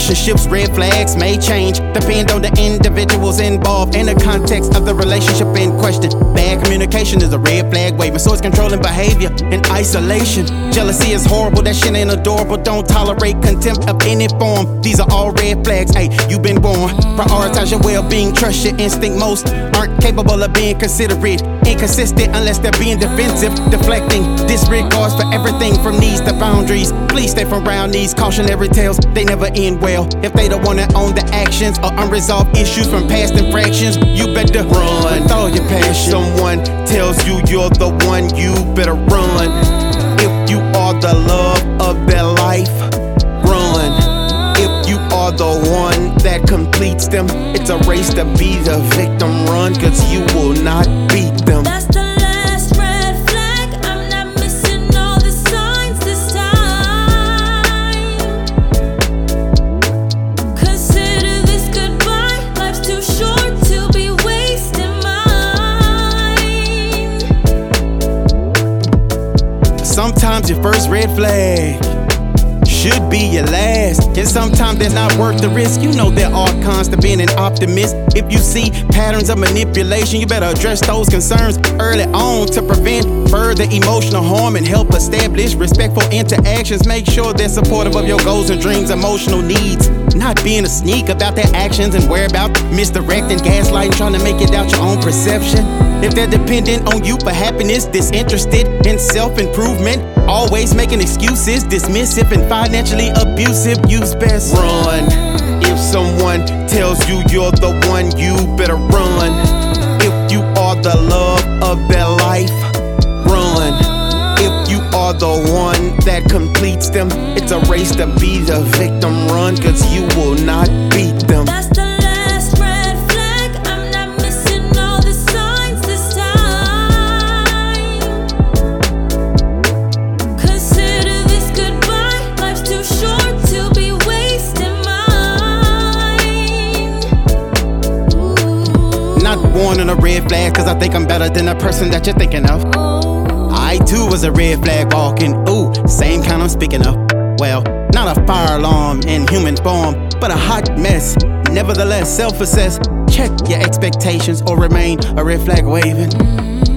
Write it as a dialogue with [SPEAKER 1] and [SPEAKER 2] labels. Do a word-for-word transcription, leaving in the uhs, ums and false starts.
[SPEAKER 1] relationships, red flags may change, depend on the individuals involved and the context of the relationship in question. Bad communication is a red flag waving, so it's controlling behavior and isolation. Jealousy is horrible, that shit ain't adorable. Don't tolerate contempt of any form. These are all red flags, hey, you been warned. Prioritize your well-being, trust your instinct. Most aren't capable of being considerate, inconsistent unless they're being defensive, deflecting disregards for everything from needs to boundaries. Please stay from around these cautionary tales, they never end well. If they don't wanna own the actions or unresolved issues from past infractions, you better run with all your passion. Someone tells you you're the one, you better run. If you are the love of their life, run. If you are the one that completes them, it's a race to be the victim. Run, cause you will not beat them.
[SPEAKER 2] That's the last red flag. I'm not missing all the signs this time. Consider this goodbye. Life's too short to be wasting mine.
[SPEAKER 1] Sometimes your first red flag should be your last, and sometimes they're not worth the risk. You know there are cons to being an optimist. If you see patterns of manipulation, you better address those concerns early on to prevent further emotional harm and help establish respectful interactions. Make sure they're supportive of your goals and dreams, emotional needs, not being a sneak about their actions and whereabouts, misdirecting, gaslighting, trying to make it out your own perception. If they're dependent on you for happiness, disinterested in self-improvement, always making excuses, dismissive and financially abusive, use best run. If someone tells you you're the one, you better run. If you are the love of their life, run. If you are the one that completes them, it's a race to be the victim. Run, cause you will not beat them.
[SPEAKER 2] That's the last red flag. I'm not missing all the signs this time. Consider this goodbye. Life's too short to be wasting mine. Ooh.
[SPEAKER 1] Not warning a red flag, cause I think I'm better than the person that you're thinking of. I too was a red flag walking, ooh, same kind I'm speaking of. Well, not a fire alarm in human form, but a hot mess. Nevertheless, self-assess, check your expectations or remain a red flag waving.